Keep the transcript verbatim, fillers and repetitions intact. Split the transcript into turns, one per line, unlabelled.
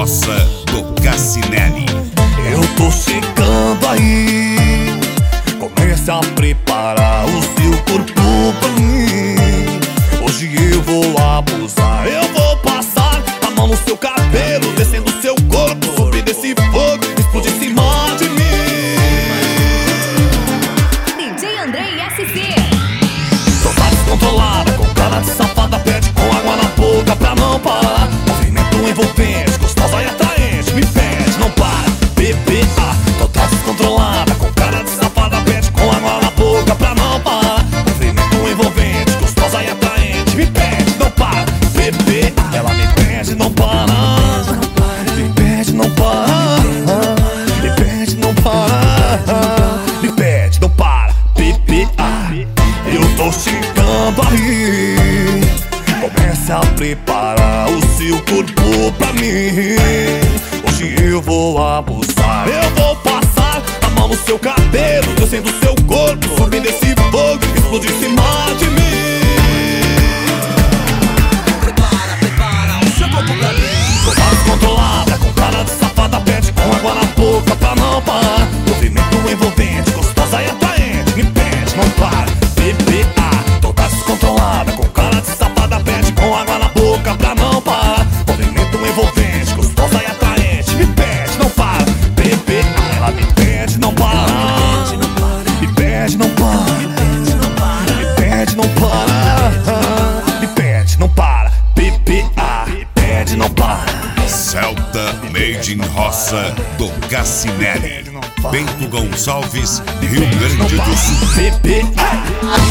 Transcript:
Roça do Cassinelli.
Eu tô chegando aí, comece a preparar o seu corpo pra mim. Hoje eu vou abusar, eu vou passar a mão no seu cabelo, descendo o seu corpo, subir desse fogo, explodir em cima de mim.
D J Andrei S C.
Tô tá descontrolada, com cara de safada, pede com água na boca pra não parar. Movimento envolvente, gostosa e atraente, me pede, não para, bebê, ah. Tô tá descontrolada, com cara de safada, pede com água na boca pra não parar. Movimento envolvente, gostosa e atraente, me pede, não para, bebê, ah. Ela me pede, não para, me pede, não para, me pede, não para, me pede, não para, bebê, ah. Eu tô chegando aí, comece a preparar o seu corpo pra mim. Hoje eu vou abusar, eu vou passar a mão no seu cabelo, descendo o seu corpo, subindo esse fogo, explodir em cima de mim.
Prepara, prepara o seu corpo pra mim.
Tô tá descontrolada, com cara de safada, pede com água na boca pra não parar. Movimento envolvente, gostosa e atraente, me pede, não para, bebê, ah. Tô tá descontrolada, com cara de safada, pede com água na boca pra não parar. Movimento envolvente, gostosa e atraente, me pede, não para, bebê, ah. Ela me pede, não para, me pede, não para, me pede, não para, me pede, não para, bebê, ah. Me pede, não para.
Celta Made in Roça do Cassinelli. Bento Gonçalves, Rio Grande do Sul.
Bebê, ah.